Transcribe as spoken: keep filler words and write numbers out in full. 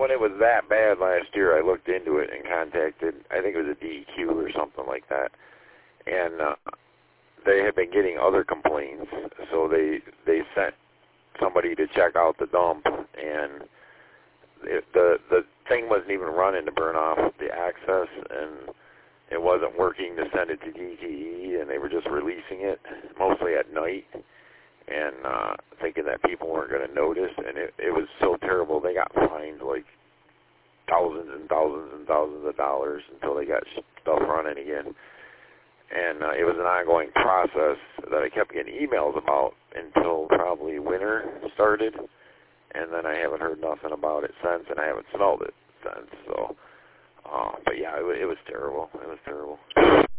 when it was that bad last year, I looked into it and contacted, I think it was a D E Q or something like that, and uh, they had been getting other complaints, so they they sent somebody to check out the dump, and it, the the thing wasn't even running to burn off the access, and it wasn't working to send it to D T E, and they were just releasing it mostly at night, and uh, thinking that people weren't going to notice, and it, it was so terrible. They got fined like thousands and thousands and thousands of dollars until they got stuff running again. And uh, it was an ongoing process that I kept getting emails about until probably winter started, and then I haven't heard nothing about it since, and I haven't smelled it since. So, uh, but yeah, it, it was terrible. It was terrible.